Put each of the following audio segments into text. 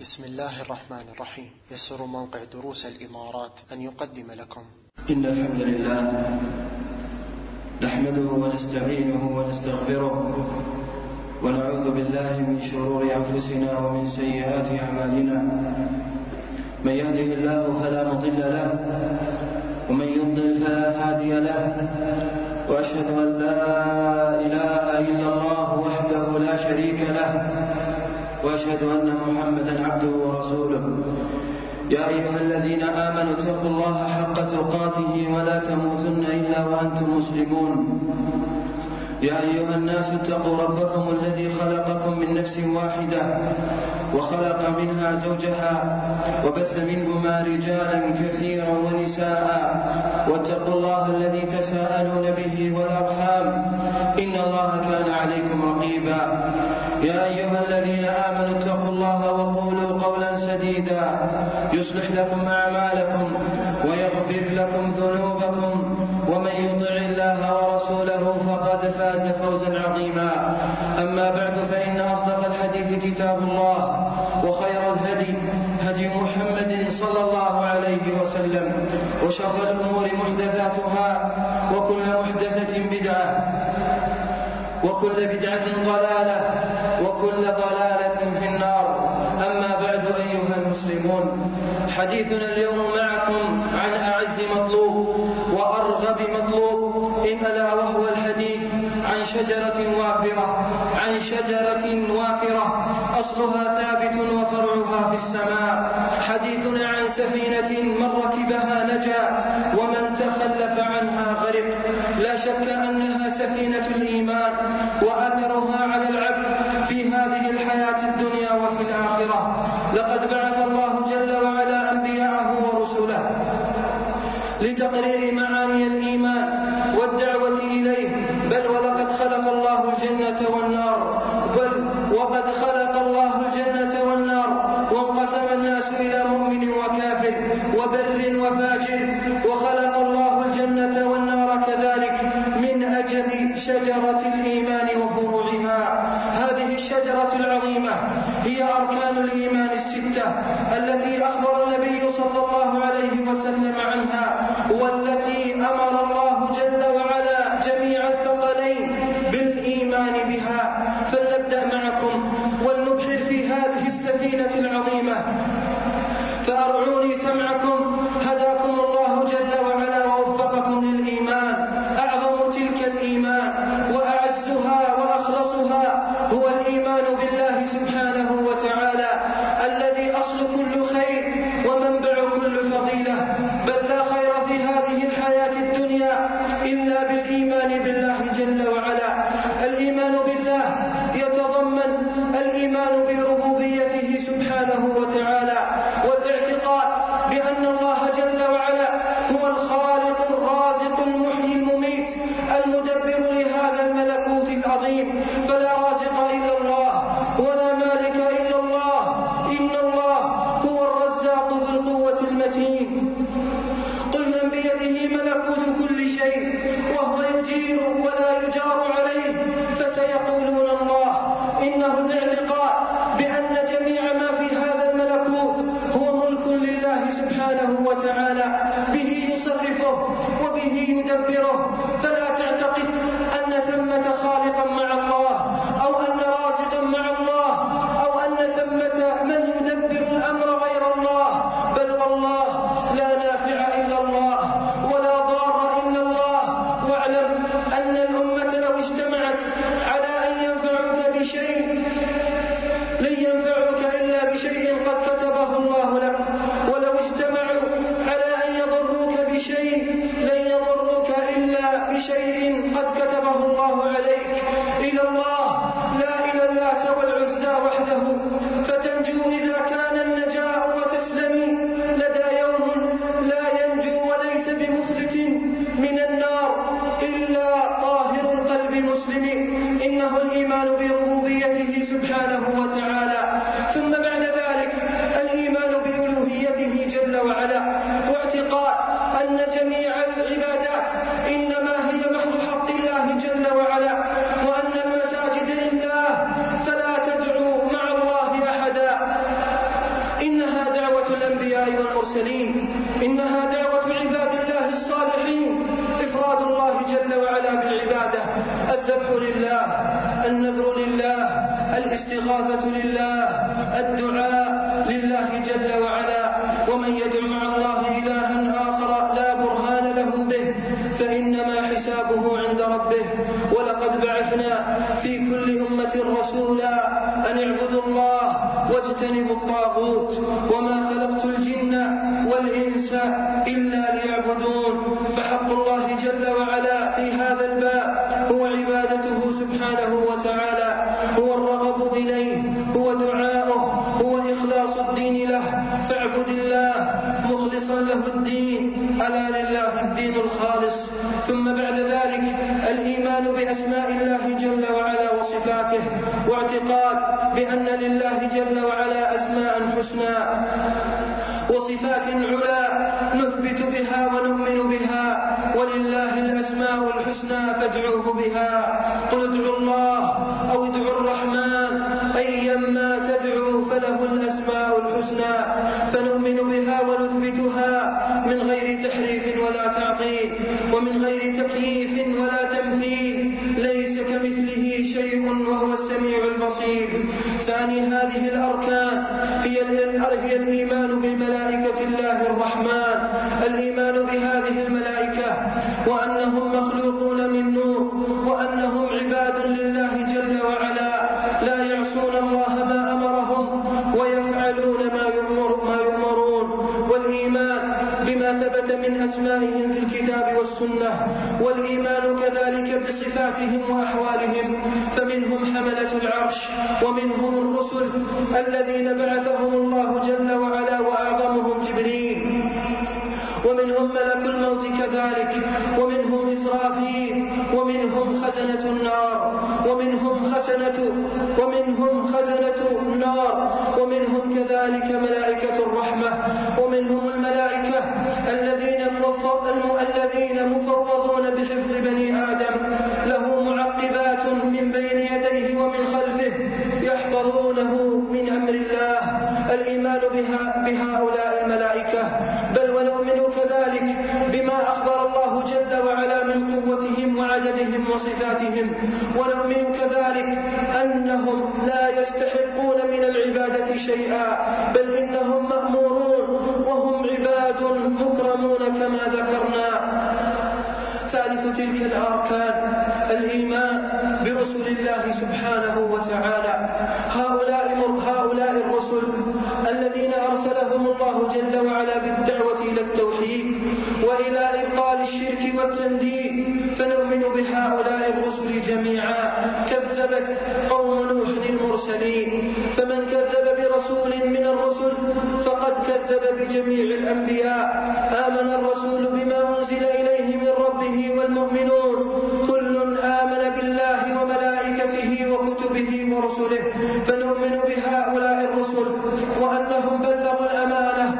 بسم الله الرحمن الرحيم. يسر موقع دروس الإمارات أن يقدم لكم إن الحمد لله نحمده ونستعينه ونستغفره ونعوذ بالله من شرور أنفسنا ومن سيئات أعمالنا. من يهده الله فلا مضل له ومن يضلل فلا هادي له، وأشهد أن لا إله إلا الله وحده لا شريك له، وأشهد أن محمدا عبده ورسوله. يا أيها الذين آمنوا اتقوا الله حق تقاته ولا تموتن إلا وأنتم مسلمون. يا أيها الناس اتقوا ربكم الذي خلقكم من نفس واحدة وخلق منها زوجها وبث منهما رجالا كثيرا ونساء، واتقوا الله الذي تساءلون به والأرحام إن الله كان عليكم رقيبا. يا أيها الذين آمنوا اتقوا الله وقولوا قولا سديدا يصلح لكم أعمالكم ويغفر لكم ذنوبكم، ومن يطع الله ورسوله فقد فاز فوزا عظيما. أما بعد، فإن أصدق الحديث كتاب الله، وخير الهدي هدي محمد صلى الله عليه وسلم، وشر الأمور محدثاتها، وكل محدثة بدعة، وكل بدعة ضلالة، وكل ضلالة في النار. أما بعد، أيها المسلمون، حديثنا اليوم معكم عن أعز مطلوب وأرغب مطلوب، ألا وهو الحديث عن شجرة وافرة أصلها ثابت وفرعها في السماء. حديثنا عن سفينة من ركبها نجا ومن تخلف عنها غرق. لا شك أنها سفينة الإيمان، وأثرها على العبد في هذه الحياة الدنيا وفي الآخرة. لقد بعث الله جل وعلا أنبياءه ورسله لتقرير معاني الإيمان والدعوة إليه، بل ولقد خلق الله الجنة والنار، وانقسم الناس إلى مؤمن وكافر وبر وفاجر، وخلق الله الجنة والنار كذلك من أجل شجرة الإيمان وفروعها. هذه الشجرة العظيمة هي أركان الإيمان الستة التي أخبر النبي صلى الله عليه وسلم عنها، والتي أمر الله جل وعلا جميع الثقلين بالإيمان بها. فلنبدأ معكم ولنبحر في هذه السفينة العظيمة، فأرعوني سمعكم هداكم الله جل وعلا ووفقكم للإيمان. أعظم تلك الإيمان وأعزها وأخلصها هو الإيمان بالله سبحانه وتعالى، الذي أصل كل خير ومنبع كل فضيلة، بل لا خير في هذه الحياة الدنيا إلا بالإيمان بالله جل وعلا. الإيمان بالله يتضمن الإيمان بربوبيته سبحانه وتعالى، والاعتقاد بأن الله جل وعلا هو الخالق الرازق المحيي المميت المدبر لهذا الملكوت العظيم، فلا رازق إلا الله ولا مالك إلا الله، إن الله هو الرزاق ذو القوة المتين. قل من بيده ملكوت كل شيء وهو يجير ولا يجار عليه، فسيقولون الله. إنه الاعتقاد بأن جميع ما في هذا الملكوت هو ملك لله سبحانه وتعالى، به يصرفه وبه يدبره. فلا تعتقد أن ثمة خالقا مع الله، أو أن رازقا مع الله، أو أن ثمة من يدبر الأمر غير الله، بل والله لا نافع إلا الله ولا ضار إلا الله. واعلم أن الأمة لو اجتمعت على أن ينفعوك بشيء لن ينفعوك إلا بشيء قد كتبه الله لك، ولو اجتمعوا على أن يضروك بشيء لن يضروك إلا الأنبياء والمرسلين، إنها دعوة عباد الله الصالحين، إفراد الله جل وعلا بالعبادة، الذبح لله، النذر لله، الاستغاثة لله، الدعاء لله جل وعلا. ومن يدع مع الله إلها آخر لا برهان له به فإنما حسابه عند ربه. ولقد بعثنا في كل أمة رسولا أن اعبدوا الله واجتنبوا الطاغوت وما خلقت الجن والإنس إلا ليعبدون. فحق الله جل وعلا في هذا الباب هو عبادته سبحانه وتعالى، هو الرغب إليه، هو دعاؤه، هو إخلاص الدين له. فاعبد الله مخلصا له الدين، ألا لله الدين الخالص. ثم بعد ذلك الإيمان بأسماء الله جل وعلا وصفاته، واعتقاد بأن لله جل وعلا أسماء حسنى وصفات علا نثبت بها ونؤمن بها. ولله الأسماء الحسنى فادعوه بها، قل ادعوا الله أو ادعوا الرحمن أيما تدعوا فله الأسماء الحسنى. فنؤمن بها ونثبتها من غير تحريف ولا تعطيل، ومن غير تكييف ولا تمثيل، ليس كمثله شيء وهو السميع البصير. ثاني هذه الأركان هي الإيمان بالملائكة الله الرحمن، الإيمان بهذه الملائكة وأنهم مخلوقون من نور، وأنهم عباد لله جل وعلا لا يعصون الله ما أمرهم ويفعلون ما يؤمرون. والإيمان بما ثبت من أسمائهم في الكتاب والسنة، والإيمان كذلك بصفاتهم وأحوالهم. فمنهم حملة العرش، ومنهم الرسل الذين بعثهم الله جل وعلا وأعظمهم جبريل، ومنهم ملك الموت كذلك، ومنهم إسرافيل، ومنهم خزنة النار، ومنهم خزنة النار، ومنهم كذلك ملائكة الرحمة، ومنهم الملائكة الذين مفوضون بحفظ بني آدم، له معقبات من بين يديه ومن خلفه يحفظونه من أمر الله. الإيمان بهؤلاء الملائكة. بل ونؤمن كذلك بما أخبر الله جل وعلا من قوتهم وعددهم وصفاتهم. ونؤمن كذلك أنهم لا يستحقون من العبادة شيئا، بل إنهم مأمورون وهم عباد مكرمون كما ذكرنا. ثالث تلك الأركان الإيمان برسل الله سبحانه وتعالى. هؤلاء الرسل الذين أرسلهم الله جل وعلا بالدعوة إلى التوحيد وإلى إبطال الشرك والتنديد. فنؤمن بهؤلاء الرسل جميعا. كذبت قوم نوح المرسلين، فمن كذب برسول من الرسل فقد كذب بجميع الأنبياء. آمن الرسول بما أنزل إليه من ربه والمؤمنون كل آمن بالله وملائكته وكتبه ورسله. فنؤمن بهؤلاء الرسل وأنهم بلغوا الأمانة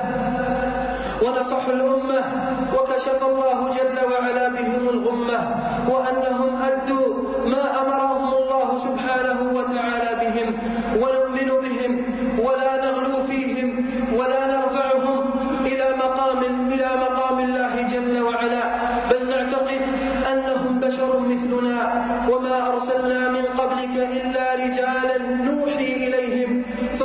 ونصحوا الأمة وكشف الله جل وعلا بهم الغمة، وأنهم أدوا ما أمرهم الله سبحانه وتعالى بهم. ونؤمن بهم ولا نغلو فيهم ولا نرفعهم إلى مقام الله جل وعلا، بل نعتقد أنهم بشر مثلنا، وما أرسلنا من قبلك إلا رجالا نوحي إليهم.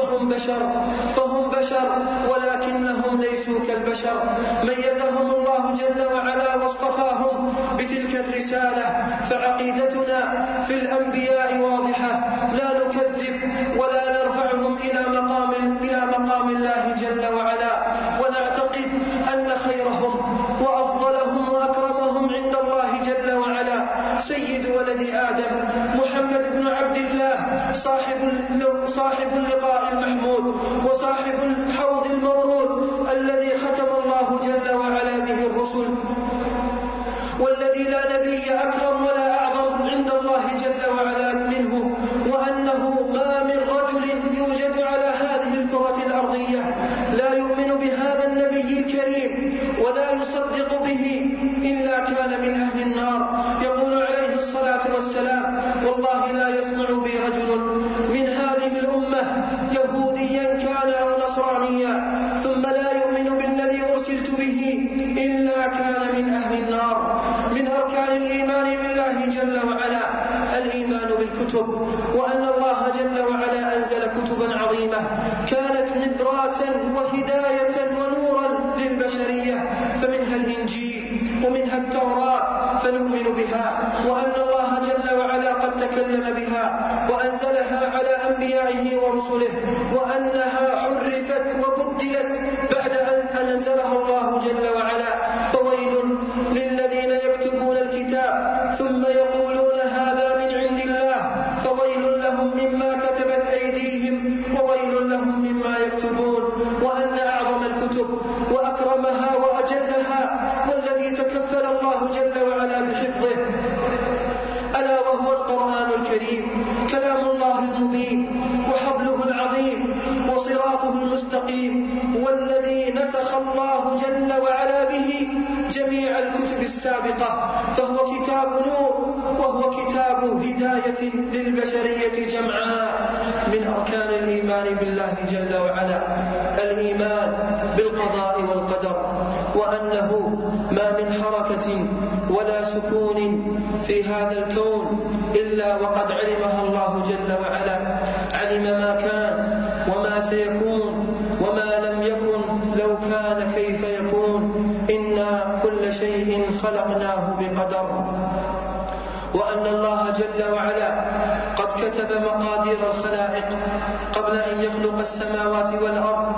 فهم بشر ولكنهم ليسوا كالبشر. ميزهم الله جل وعلا واصطفاهم بتلك الرسالة. فعقيدتنا في الأنبياء واضحة، لا نكذب ولا نرفعهم إلى مقام الله جل وعلا. ونعتقد أن خيرهم وأفضلهم وأكرمهم عند الله جل وعلا سيد ولد آدم محمد بن عبد الله، صاحب اللقاء المحمود وصاحب الحوض المورود الذي ختم الله جل وعلا به الرسل، والذي لا نبي أكرم ولا أعظم عند الله جل وعلا منه. وأنه ما من رجل يوجد على هذه الكرة الأرضية لا يؤمن بهذا النبي الكريم ولا يصدق به إلا كان من أهل النار. يقول عليه الصلاة والسلام: والله لا يسمع بي رجل من هذه الأمة يهوديا كان أو نصرانيا ثم لا يؤمن مما كان من أهل النار. من أركان الإيمان بالله جل وعلا الإيمان بالكتب، وأن الله جل وعلا أنزل كتبا عظيمة كانت نبراسا وهداية ونورا للبشرية، فمنها الإنجيل ومنها التوراة فنؤمن بها، وأن الله جل وعلا قد تكلم بها وأنزلها على أنبيائه ورسله، وأنها حرفت وبدلت بعد أن أنزلها الله جل وعلا. فويل للذين يكتبون الكتاب ثم يقولون هذا من عند الله، فويل لهم مما كتبت أيديهم وويل لهم مما يكتبون. وأن أعظم الكتب وأكرمها وأجلها والذي تكفل الله جل وعلا بحفظه ألا وهو القرآن الكريم، كلام الله المبين وحبله العظيم وصراطه المستقيم، والذي نسخ الله جل وعلا به جميع الكتب السابقة، فهو كتاب نور وهو كتاب هداية للبشرية جمعاء. من أركان الإيمان بالله جل وعلا الإيمان بالقضاء والقدر، وأنه ما من حركة ولا سكون في هذا الكون إلا وقد علمها الله جل وعلا، علم ما كان وما سيكون وما لم يكن لو كان كيف يكون، إنا كل شيء خلقناه بقدر. وأن الله جل وعلا قد كتب مقادير الخلائق قبل أن يخلق السماوات والأرض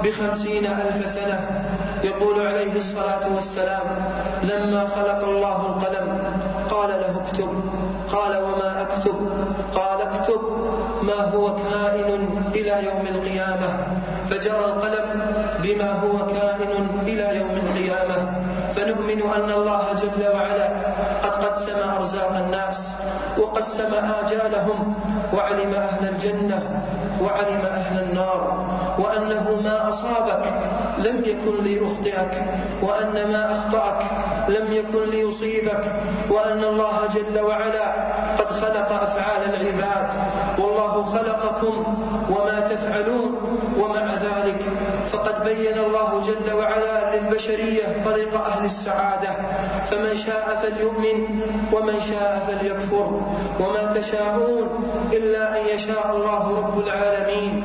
50,000 سنة. يقول عليه الصلاة والسلام لما خلق الله القلم قال له اكتب، قال وما أكتب؟ قال اكتب ما هو كائن إلى يوم القيامة، فجرى القلم بما هو كائن إلى يوم القيامة. فنؤمن أن الله جل وعلا قد قسم أرزاق الناس وقسم آجالهم، وعلم أهل الجنة وعلم أهل النار، وأنه ما أصابك لم يكن ليخطئك، وأن ما أخطأك لم يكن ليصيبك، وأن الله جل وعلا قد خلق أفعال العباد، والله خلقكم وما تفعلون. ومع ذلك فقد بين الله جل وعلا للبشرية طريق أهل السعادة، فمن شاء فليؤمن ومن شاء فليكفر، وما تشاءون إلا أن يشاء الله رب العالمين.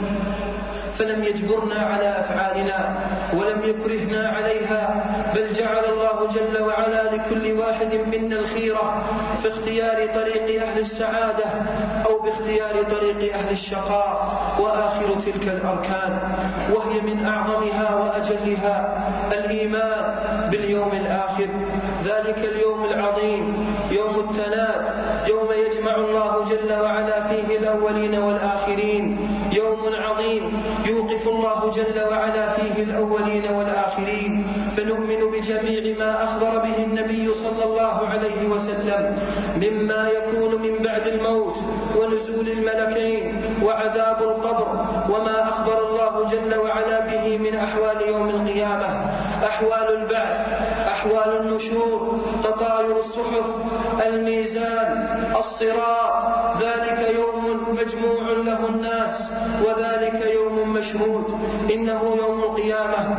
فلم يجبرنا على أفعالنا ولم يكرهنا عليها، بل جعل الله جل وعلا لكل واحد منا الخيرة في اختيار طريق أهل السعادة أو باختيار طريق أهل الشقاء. وآخر تلك الأركان وهي من أعظمها وأجلها الإيمان باليوم الآخر، ذلك اليوم العظيم يوم التناد، يوم يجمع الله جل وعلا فيه الأولين والآخرين، يوم عظيم يوقف الله جل وعلا فيه الأولين والآخرين. فنؤمن بجميع ما أخبر به النبي صلى الله عليه وسلم مما يكون من بعد الموت ونزول الملكين وعذاب القبر، وما أخبر الله جل وعلا به من أحوال يوم القيامة، أحوال البعث، أحوال النشور، تطاير الصحف، الميزان، الصراط. ذلك يوم مجموع له الناس، وذلك يوم مشهود. إنه يوم القيامة،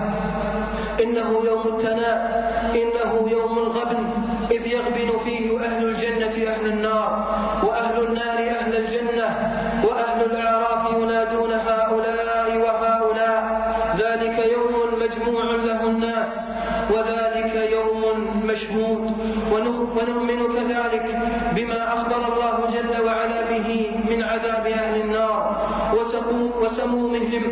إنه يوم التناد، إنه يوم الغبن، إذ يغبن فيه أهل الجنة أهل النار، وأهل النار أهل الجنة، وأهل الأعراف ينادون هؤلاء وهؤلاء. ذلك يوم مجموع له الناس، وذلك يوم مشهود. ونؤمن كذلك بما أخبر الله جل وعلا به من عذاب أهل النار وسمومهم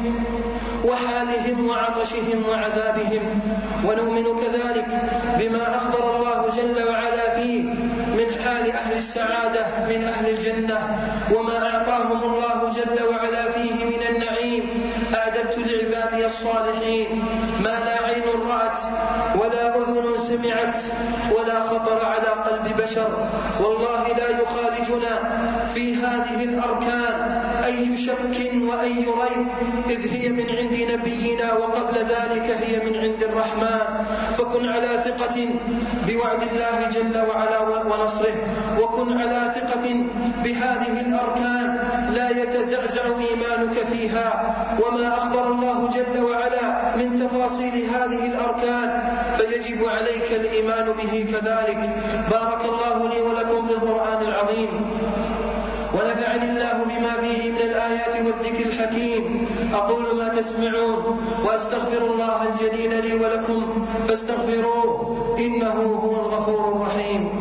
وحالهم وعطشهم وعذابهم. ونؤمن كذلك بما أخبر الله جل وعلا فيه من حال أهل السعادة من أهل الجنة، وما أعطاهم الله جل وعلا فيه من النعيم. أعددت لعبادي الصالحين ما لا عين رأت ولا أذن سمعت ولا خطر على قلب بشر. والله لا يخالجنا في هذه الأركان أي شك وأي ريب، إذ هي من عند نبينا، وقبل ذلك هي من عند الرحمن. فكن على ثقة بوعد الله جل وعلا ونصره، وكن على ثقة بهذه الأركان لا يتزعزع إيمانك فيها. وما أخبر الله جل وعلا من تفاصيل هذه الأركان فيجب عليك الإيمان به كذلك. بارك الله لي ولكم في القرآن العظيم، ونفعني الله بما فيه من الآيات والذكر الحكيم. أقول ما تسمعون وأستغفر الله الجليل لي ولكم فاستغفروه إنه هو الغفور الرحيم.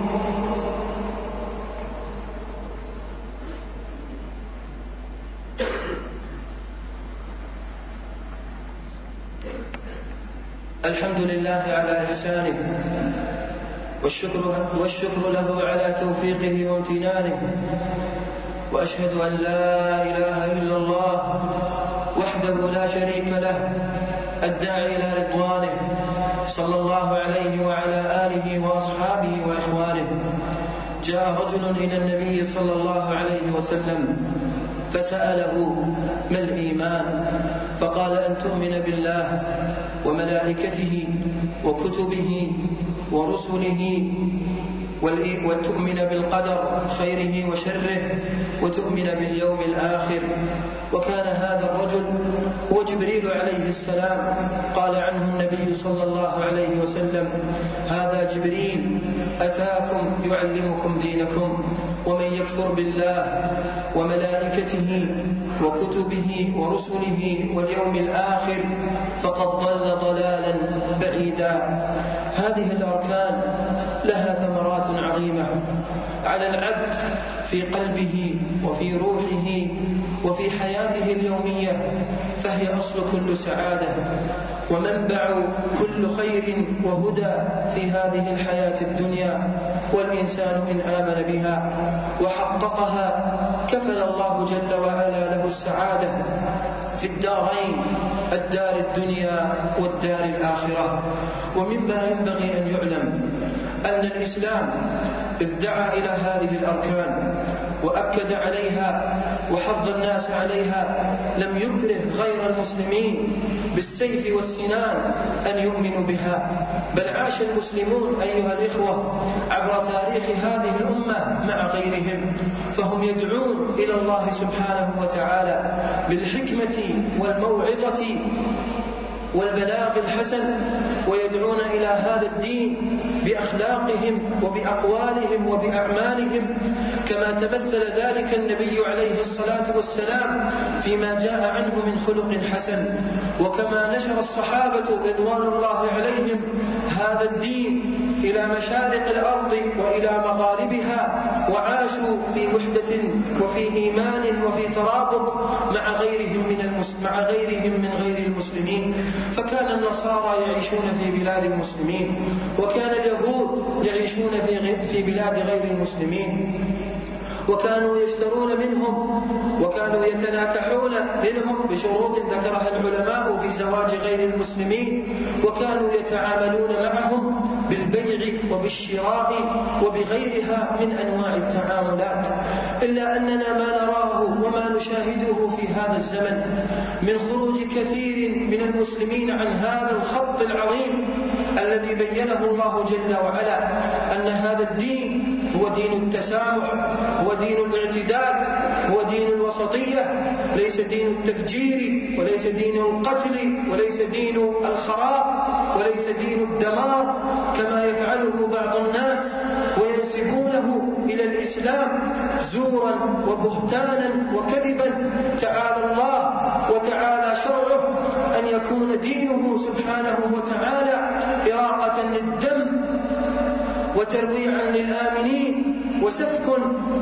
الحمد لله على إحسانه، والشكر له على توفيقه وامتنانه، وأشهد أن لا إله إلا الله وحده لا شريك له الداعي إلى رضوانه، صلى الله عليه وعلى آله وأصحابه وإخوانه. جاء رجل إلى النبي صلى الله عليه وسلم فسأله ما الإيمان؟ فقال أن تؤمن بالله وملائكته وكتبه ورسله، وتؤمن بالقدر خيره وشره، وتؤمن باليوم الآخر. وكان هذا الرجل هو جبريل عليه السلام. قال عنه النبي صلى الله عليه وسلم: هذا جبريل أتاكم يعلمكم دينكم، ومن يكفر بالله وملائكته وكتبه ورسله واليوم الآخر فقد ضل ضلالا بعيدا. هذه الأركان لها ثمرات عظيمة على العبد في قلبه وفي روحه وفي حياته اليومية، فهي أصل كل سعادة ومنبع كل خير وهدى في هذه الحياة الدنيا. والإنسان إن آمن بها وحققها كفل الله جل وعلا له السعادة في الدارين، الدار الدنيا والدار الآخرة. ومما ينبغي أن يعلم أن الإسلام إذ دعا إلى هذه الأركان وأكد عليها وحض الناس عليها لم يكره غير المسلمين بالسيف والسنان أن يؤمنوا بها، بل عاش المسلمون أيها الإخوة عبر تاريخ هذه الأمة مع غيرهم، فهم يدعون إلى الله سبحانه وتعالى بالحكمة والموعظة والبلاغ الحسن، ويدعون إلى هذا الدين بأخلاقهم وبأقوالهم وبأعمالهم، كما تمثل ذلك النبي عليه الصلاة والسلام فيما جاء عنه من خلق حسن، وكما نشر الصحابة رضوان الله عليهم هذا الدين إلى مشارق الأرض وإلى مغاربها، وعاشوا في وحدة وفي إيمان وفي ترابط مع غيرهم من غير المسلمين. فكان النصارى يعيشون في بلاد المسلمين، وكان اليهود يعيشون في بلاد غير المسلمين، وكانوا يشترون منهم وكانوا يتناكحون منهم بشروط ذكرها العلماء في زواج غير المسلمين، وكانوا يتعاملون معهم بالبيع وبالشراء وبغيرها من أنواع التعاملات. إلا أننا ما نراه وما نشاهده في هذا الزمن من خروج كثير من المسلمين عن هذا الخط العظيم الذي بينه الله جل وعلا، أن هذا الدين هو دين التسامح، هو دين الاعتدال، هو دين الوسطية، ليس دين التفجير، وليس دين القتل، وليس دين الخراب، وليس دين الدمار كما يفعله بعض الناس وينسبونه إلى الإسلام زورا وبهتانا وكذبا. تعالى الله وتعالى شرعه أن يكون دينه سبحانه وتعالى إراقة للدم وترويعا للآمنين وسفك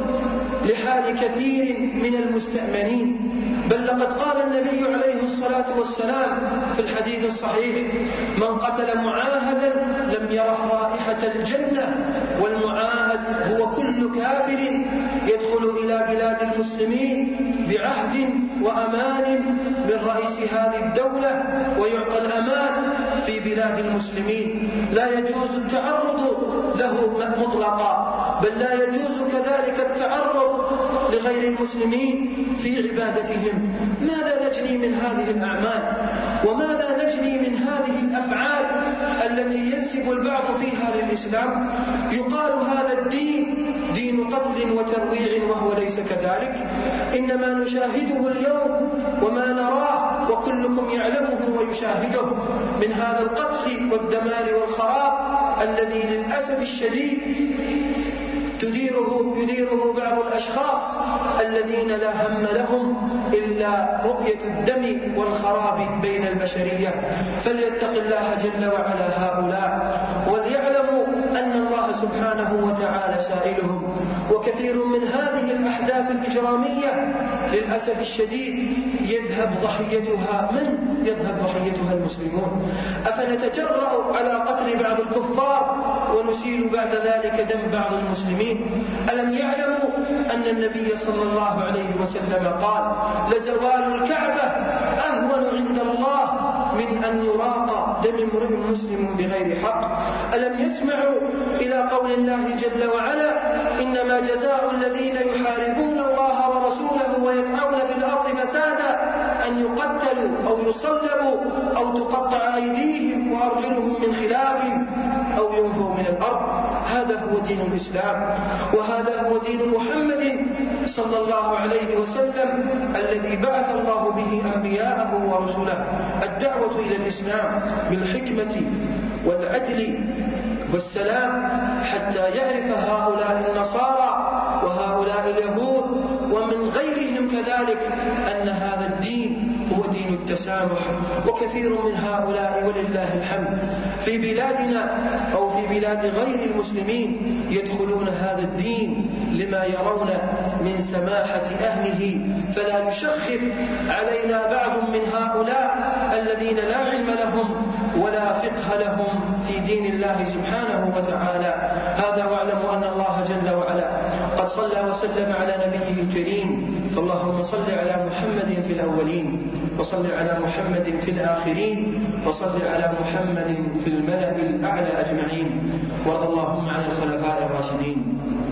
لحال كثير من المستأمنين. بل لقد قال النبي عليه الصلاة والسلام في الحديث الصحيح: من قتل معاهدا لم يرح رائحة الجنة. والمعاهد هو كل كافر يدخل إلى بلاد المسلمين بعهد وأمان من رئيس هذه الدولة ويعطى الأمان في بلاد المسلمين، لا يجوز التعرض له مطلقا، بل لا يجوز كذلك التعرض لغير المسلمين في عبادتهم. ماذا نجني من هذه الأعمال؟ وماذا نجني من هذه الأفعال التي ينسب البعض فيها للإسلام؟ يقال هذا الدين دين قتل وترويع، وهو ليس كذلك. إنما نشاهده اليوم وما نراه وكلكم يعلمه نشاهده من هذا القتل والدمار والخراب الذي للأسف الشديد يديره بعض الأشخاص الذين لا هم لهم إلا رؤية الدم والخراب بين البشرية. فليتق الله جل وعلا هؤلاء، وليعلموا أن الله سبحانه وتعالى سائلهم. وكثير من هذه الأحداث الإجرامية للأسف الشديد يذهب ضحيتها المسلمون. أفنتجرأ على قتل بعض الكفار ونسيل بعد ذلك دم بعض المسلمين؟ ألم يعلموا أن النبي صلى الله عليه وسلم قال: لزوال الكعبة أهون عند الله من أن يراق دم امرئ مسلم بغير حق؟ ألم يسمعوا إلى قول الله جل وعلا: إنما جزاء الذين يحاربون الله ورسوله ويسعون في الأرض فسادا أن يقتلوا أو يصلبوا أو تقطع أيديهم وأرجلهم من خلاف أو ينفوا من الأرض؟ هذا هو دين الإسلام، وهذا هو دين محمد صلى الله عليه وسلم الذي بعث الله به أنبياءه ورسله. الدعوة إلى الإسلام بالحكمة والعدل والسلام حتى يعرف هؤلاء النصارى وهؤلاء اليهود ومن غيرهم كذلك أن هذا الدين هو دين التسامح. وكثير من هؤلاء ولله الحمد في بلادنا أو في بلاد غير المسلمين يدخلون هذا الدين لما يرون من سماحة أهله، فلا يشخب علينا بعض من هؤلاء الذين لا علم لهم ولا فقه لهم في دين الله سبحانه وتعالى. هذا واعلموا أن الله جل وعلا قد صلى وسلم على نبيه الكريم، فاللهم صل على محمد في الأولين، وصل على محمد في الآخرين، وصل على محمد في الملأ الأعلى أجمعين. وارض اللهم عن الخلفاء الراشدين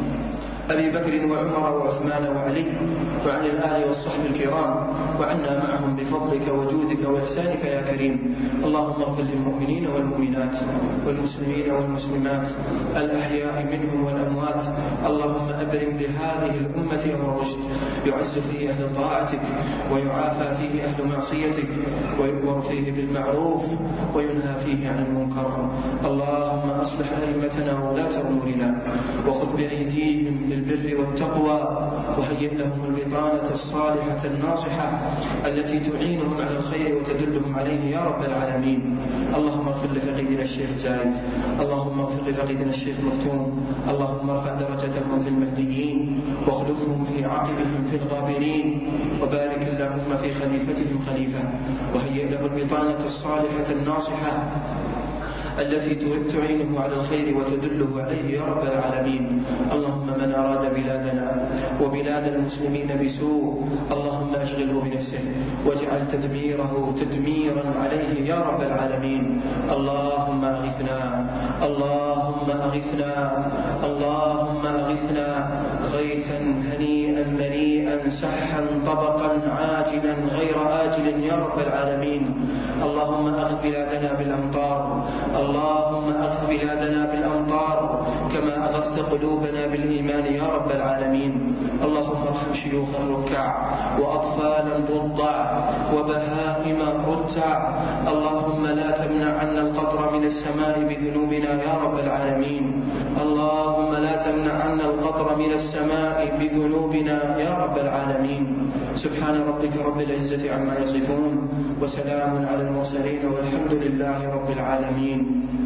أبي بكر وعمر وعثمان وعلي، وعن الآل والصحب الكرام، وعنا معهم بفضلك وجودك وإحسانك يا كريم. اللهم اغفر للمؤمنين والمؤمنات والمسلمين والمسلمات الأحياء منهم والأموات. اللهم أبرم لهذه الأمة أمر رشد يعز فيه أهل طاعتك ويعافى فيه أهل معصيتك ويؤمر فيه بالمعروف وينهى فيه عن المنكر. اللهم أصلح أئمتنا وولاة أمورنا وخذ بأيديهم للبر والتقوى، وهيئ لهم البطانة الصالحة الناصحة التي تعينهم على الخير وتدلهم عليه يا رب العالمين. اللهم اغفر لفقيدنا الشيخ زايد، اللهم اغفر لفقيدنا الشيخ مختوم، اللهم ارفع درجتهم في المهديين واخلفهم في عقبهم في الغابرين، وبارك اللهم في خليفتهم خليفة، وهيئ له البطانة الصالحة الناصحة التي تعينه على الخير وتدله عليه يا رب العالمين. اللهم من أراد بلادنا وبلاد المسلمين بسوء اللهم أشغله بنفسه واجعل تدميره تدميرا عليه يا رب العالمين. اللهم أغثنا، اللهم أغثنا، اللهم أغثنا غيثا هنيئا مريئا سحا طبقا عاجلا غير آجل يا رب العالمين. اللهم أغث بلادنا بالأمطار، اللهم أغث بلادنا بالأمطار كما أغثت قلوبنا بالإيمان يا رب العالمين. اللهم ارحم شيوخ الركع وأطفالا رضع وبهائم رتع. اللهم لا تمنع عنا القطر من السماء بذنوبنا يا رب العالمين. اللهم لا تمنع عنا القطر من السماء بذنوبنا يا رب العالمين. سبحان ربك رب العزة عما يصفون، وسلام على المرسلين، والحمد لله رب العالمين.